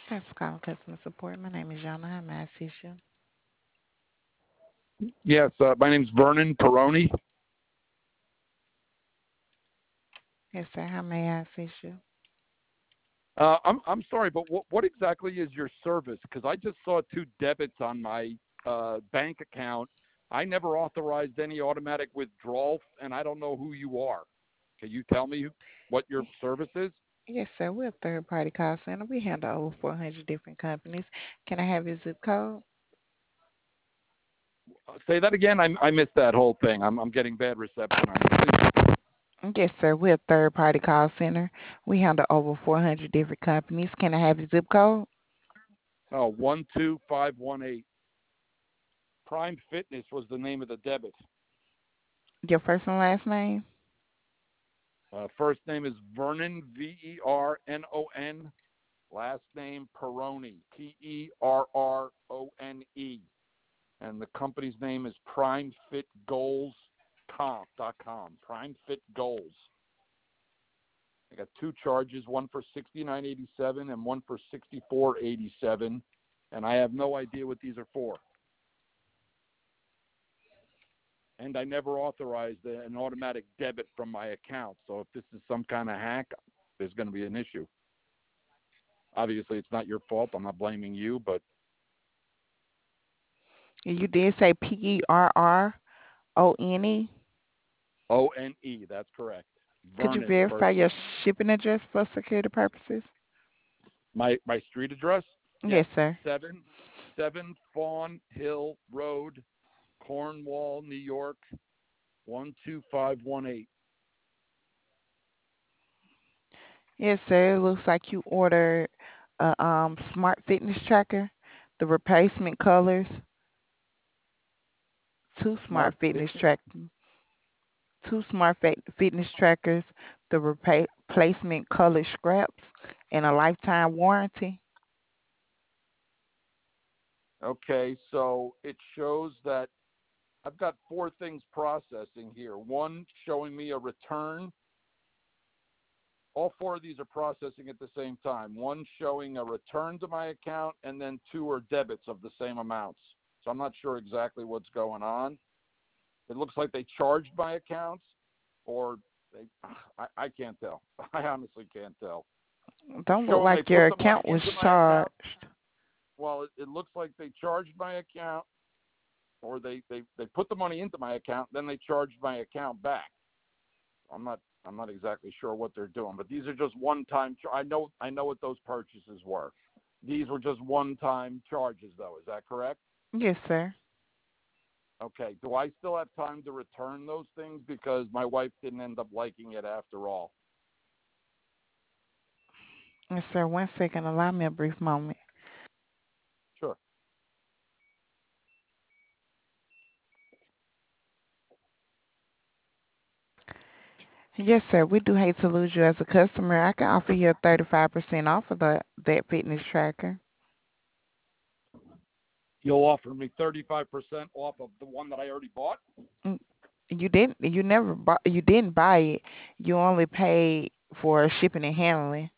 Thanks for calling customer support. My name is Yana. How may I assist you? Yes, my name's Vernon Peroni. Yes, sir. How may I assist you? I'm sorry, but what exactly is your service? Because I just saw two debits on my bank account. I never authorized any automatic withdrawal, and I don't know who you are. Can you tell me what your service is? Yes, sir. We're a third-party call center. We handle over 400 different companies. Can I have your zip code? Say that again. I missed that whole thing. I'm getting bad reception on you. Please. Yes, sir. We're a third-party call center. We handle over 400 different companies. Can I have your zip code? Oh, 12518. Prime Fitness was the name of the debit. Your first and last name? First name is Vernon Vernon. Last name Peroni Prrone. And the company's name is PrimeFitGoals.com. Prime Fit Goals. I got two charges, one for 69.87 and one for 64.87, and I have no idea what these are for. And I never authorized an automatic debit from my account. So if this is some kind of hack, there's going to be an issue. Obviously, it's not your fault. I'm not blaming you, but You did say Perrone. ONE, that's correct. Could you Vernon, verify first your name. shipping address for security purposes? My street address? Yes, Yes, sir. 7 Fawn Hill Road, Cornwall, New York, 12518. Yes, sir. It looks like you ordered a smart fitness tracker, the replacement colors, two smart Smart fitness Fitness. track, two fitness trackers, the replacement color scraps, and a lifetime warranty. Okay, so it shows that I've got four things processing here. One showing me a return. All four of these are processing at the same time. One showing a return to my account, and then two are debits of the same amounts. So I'm not sure exactly what's going on. It looks like they charged my accounts, or I can't tell. I honestly can't tell. It's Don't look showing they like put your the money account was into my account. charged. Well, it looks like they charged my account, or they put the money into my account, then they charged my account back. I'm not exactly sure what they're doing, but these are just one-time. I know what those purchases were. These were just one-time charges, though. Is that correct? Yes, sir. Okay. Do I still have time to return those things because my wife didn't end up liking it after all? Yes, sir. 1 second. Allow me a brief moment. Sure. Yes, sir. We do hate to lose you as a customer. I can offer you a 35% off of that fitness tracker. You'll offer me 35% off of the one that I already bought. Mm, you didn't buy it. You only paid for shipping and handling.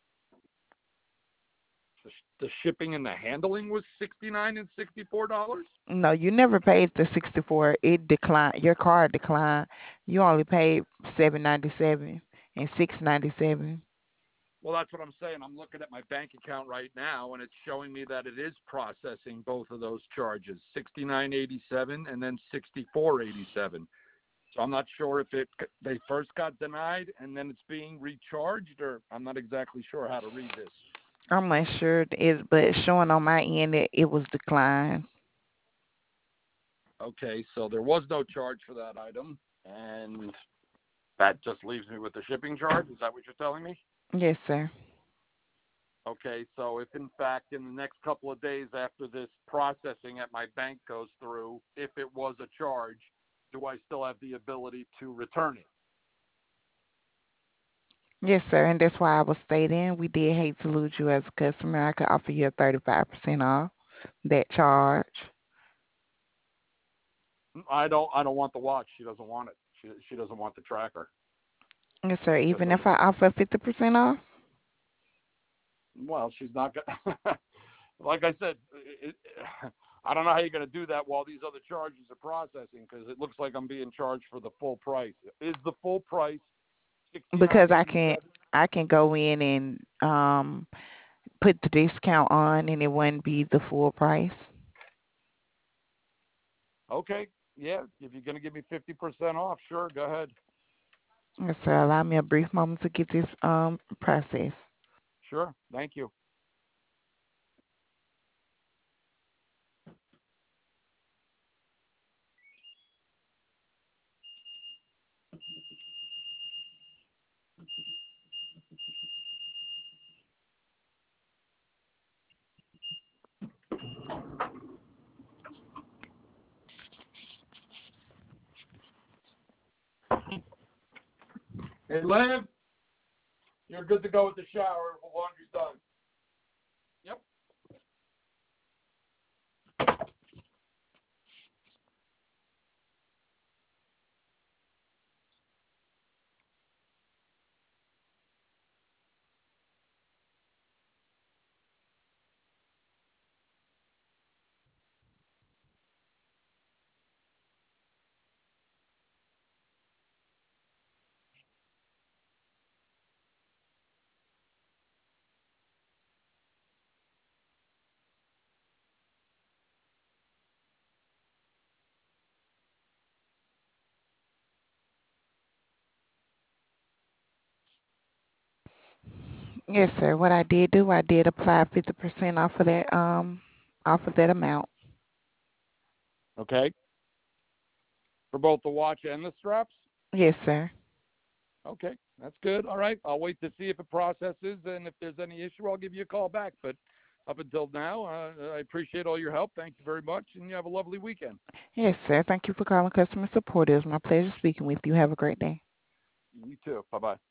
The shipping and the handling was $69 and $64. No, you never paid the 64. It declined. Your card declined. You only paid 7.97 and 6.97. Well, that's what I'm saying. I'm looking at my bank account right now, and it's showing me that it is processing both of those charges, 69.87 and then 64.87. So I'm not sure if they first got denied and then it's being recharged, or I'm not exactly sure how to read this. I'm not sure but it's showing on my end that it was declined. Okay, so there was no charge for that item, and that just leaves me with the shipping charge. Is that what you're telling me? Yes, sir. Okay, so if in fact in the next couple of days after this processing at my bank goes through, if it was a charge, do I still have the ability to return it? Yes, sir. And that's why I was stating we did hate to lose you as a customer. I could offer you a 35% off that charge. I don't want the watch. She doesn't want it. She doesn't want the tracker. Yes, sir. She just Even if doesn't I want it. offer 50% off? Well, she's not going to. Like I said, I don't know how you're going to do that while these other charges are processing because it looks like I'm being charged for the full price. Is the full price Because $69.87? I can go in and put the discount on and it wouldn't be the full price. Okay, yeah. If you're going to give me 50% off, sure, go ahead. Yes, sir. Allow me a brief moment to get this process. Sure, thank you. Hey, Len, you're good to go with the shower. The laundry's done. Yep. Yes, sir. What I did do, I did apply 50% off of that amount. Okay. For both the watch and the straps? Yes, sir. Okay, that's good. All right. I'll wait to see if it processes, and if there's any issue, I'll give you a call back. But up until now, I appreciate all your help. Thank you very much, and you have a lovely weekend. Yes, sir. Thank you for calling customer support. It was my pleasure speaking with you. Have a great day. You too. Bye bye.